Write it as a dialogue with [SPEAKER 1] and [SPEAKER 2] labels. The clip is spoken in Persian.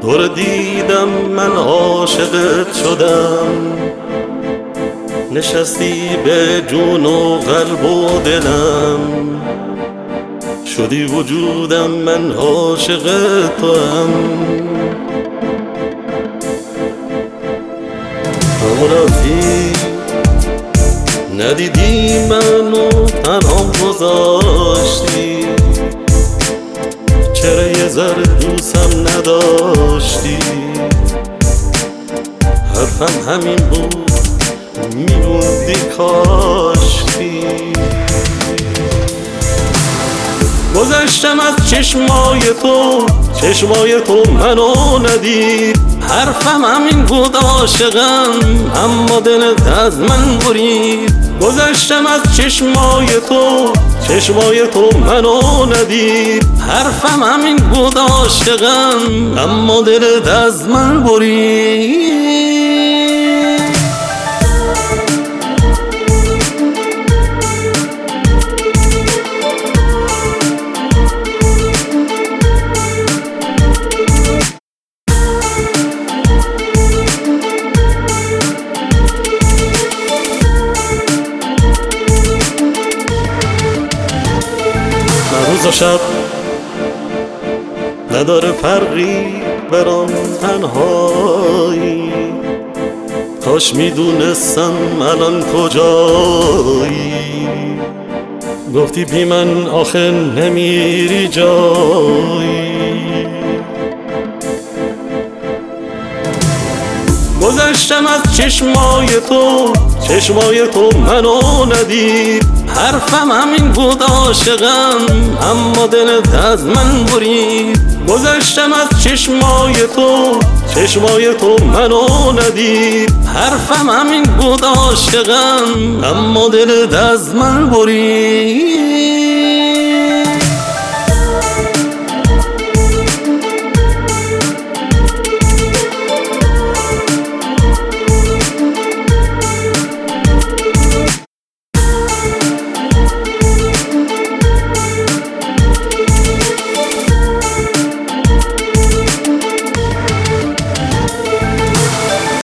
[SPEAKER 1] تو رو دیدم من عاشقت شدم، نشستی به جون و قلب و دلم، شدی وجودم من عاشق توام. تو رفتی ندیدی منو تنها گذاشتی، چرا یه ذره دوستم نداشتی؟ حرفم همین بود میموندی کاشتی. گذشتم از چشمای تو منو ندید، حرفم همین بود عاشقم اما دلت از من برید. گذشتم از چشمای تو منو ندید، حرفم همین بود عاشقم اما دلت از من برید. روز و شب نداره فرقی برام تنهایی، کاش میدونستم الان کجایی. گفتی بی من آخه نمیری جایی. گذشتم از چشمای تو منو ندید، حرفم همین بود عاشقم اما دلت از من برید. گذشتم از چشمای تو منو ندید، حرفم همین بود عاشقم اما دلت از من برید.